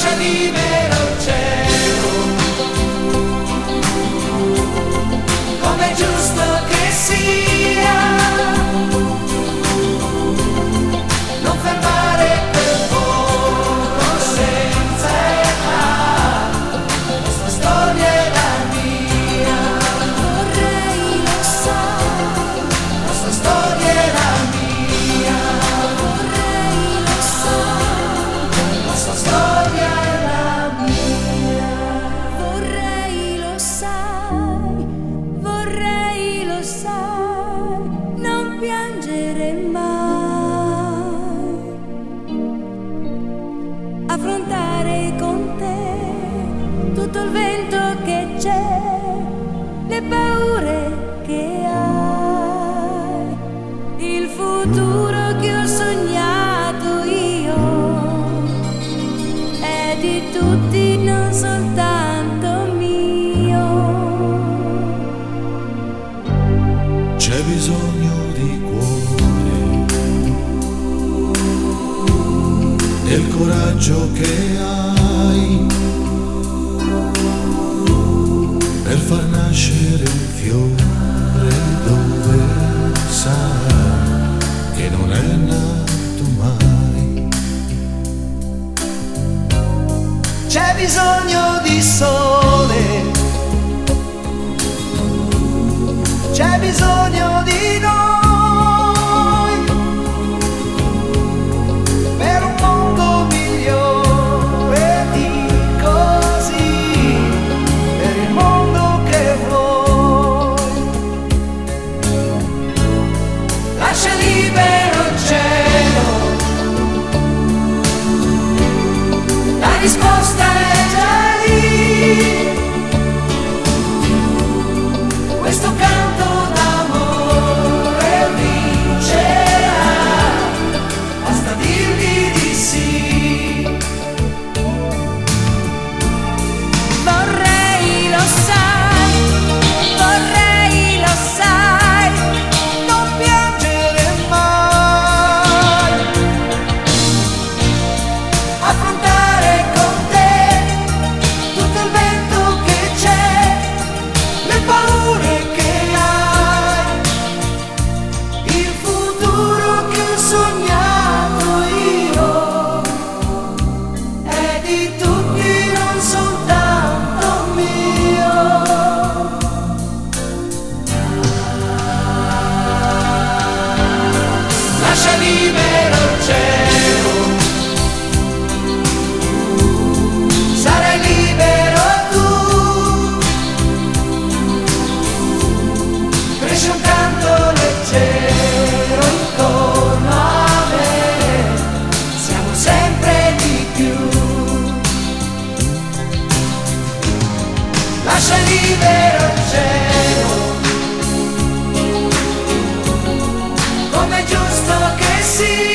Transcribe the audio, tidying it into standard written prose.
lascia libero il cielo, come è giusto che sia, non fermare quel volo senza età, la sua storia è la mia, Vorrei lo sai, la sua storia è la mia, vorrei lo sai, la sua storia è la mia. vorrei lo sai, vorrei lo sai, non piangere mai, affrontare con te tutto il vento che c'è, le paure che hai, il futuro che ho sognato io è di tutti, non soltanto mio. C'è bisogno di cuore, del coraggio che hai per far nascere un fiore dove sai che non è nato mai. C'è bisogno di sole, c'è bisogno di noi, per un mondo migliore di così, per il mondo che vuoi. Lascia libero il cielo, la risposta è già lì, questo canto d'amore vincerà, basta dirgli di sì. Vorrei lo sai, Non piangere mai, affrontare con te tutto il vento che c'è, le paure che hai, il futuro che ho sognato io è di tutti, non soltanto mio. Lascia libero il cielo, sarai libero tu, cresce un canto leggero intorno a me, siamo sempre di più. Lascia libero il cielo, come è giusto che sia.